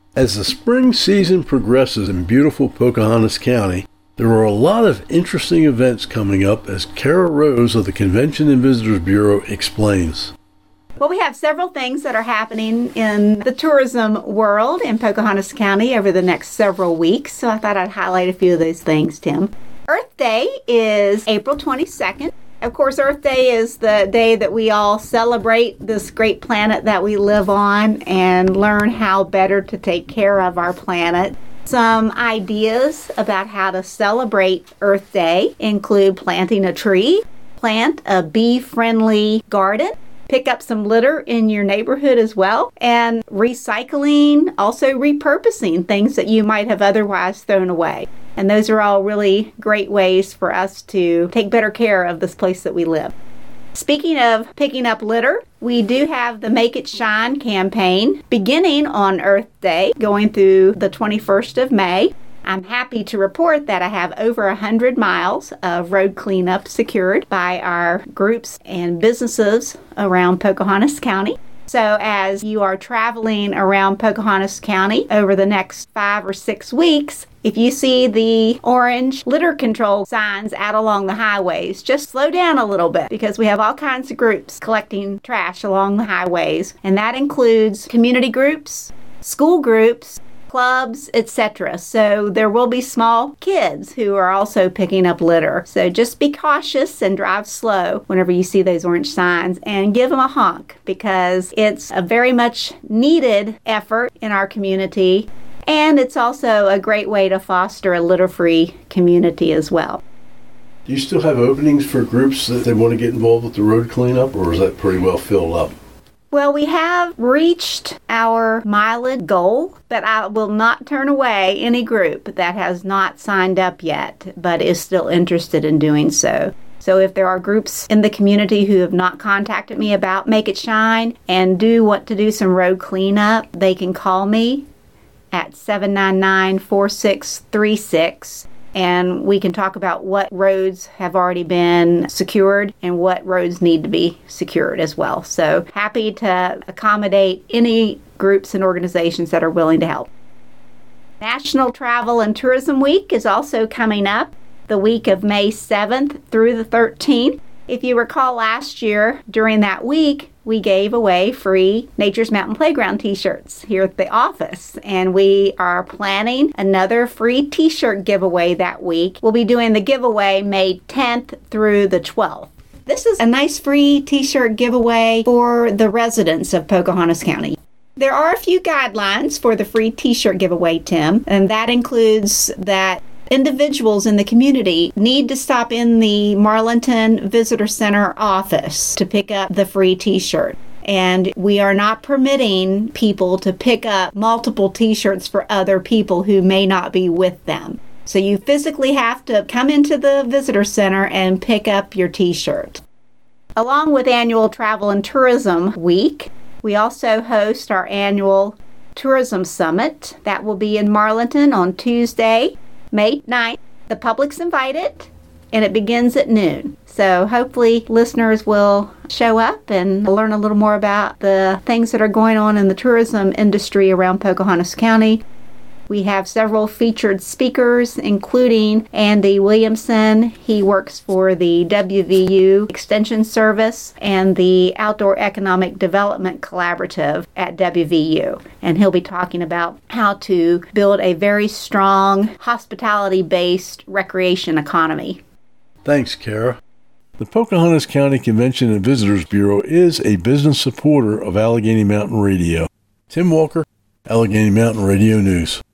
As the spring season progresses in beautiful Pocahontas County, there are a lot of interesting events coming up, as Kara Rose of the Convention and Visitors Bureau explains. Well, we have several things that are happening in the tourism world in Pocahontas County over the next several weeks, so I thought I'd highlight a few of those things, Tim. Earth Day is April 22nd. Of course, Earth Day is the day that we all celebrate this great planet that we live on and learn how better to take care of our planet. Some ideas about how to celebrate Earth Day include planting a tree, plant a bee-friendly garden, pick up some litter in your neighborhood as well, and recycling, also repurposing things that you might have otherwise thrown away. And those are all really great ways for us to take better care of this place that we live. Speaking of picking up litter, we do have the Make It Shine campaign beginning on Earth Day, going through the 21st of May. I'm happy to report that I have over 100 miles of road cleanup secured by our groups and businesses around Pocahontas County. So as you are traveling around Pocahontas County over the next 5 or 6 weeks, if you see the orange litter control signs out along the highways, just slow down a little bit, because we have all kinds of groups collecting trash along the highways, and that includes community groups, school groups, clubs, etc. So there will be small kids who are also picking up litter. So just be cautious and drive slow whenever you see those orange signs, and give them a honk, because it's a very much needed effort in our community, and it's also a great way to foster a litter-free community as well. Do you still have openings for groups that they want to get involved with the road cleanup, or is that pretty well filled up? Well, we have reached our mileage goal, but I will not turn away any group that has not signed up yet, but is still interested in doing so. So if there are groups in the community who have not contacted me about Make It Shine and do want to do some road cleanup, they can call me at 799-4636. And we can talk about what roads have already been secured and what roads need to be secured as well. So happy to accommodate any groups and organizations that are willing to help. National Travel and Tourism Week is also coming up, the week of May 7th through the 13th. If you recall, last year during that week, we gave away free Nature's Mountain Playground t-shirts here at the office, and we are planning another free t-shirt giveaway that week. We'll be doing the giveaway May 10th through the 12th. This is a nice free t-shirt giveaway for the residents of Pocahontas County. There are a few guidelines for the free t-shirt giveaway, Tim, and that includes that individuals in the community need to stop in the Marlinton Visitor Center office to pick up the free t-shirt. And we are not permitting people to pick up multiple t-shirts for other people who may not be with them. So you physically have to come into the visitor center and pick up your t-shirt. Along with Annual Travel and Tourism Week, we also host our annual Tourism Summit. That will be in Marlinton on Tuesday, May 9th. The public's invited, and it begins at noon. So hopefully listeners will show up and learn a little more about the things that are going on in the tourism industry around Pocahontas County. We have several featured speakers, including Andy Williamson. He works for the WVU Extension Service and the Outdoor Economic Development Collaborative at WVU. And he'll be talking about how to build a very strong hospitality-based recreation economy. Thanks, Kara. The Pocahontas County Convention and Visitors Bureau is a business supporter of Allegheny Mountain Radio. Tim Walker, Allegheny Mountain Radio News.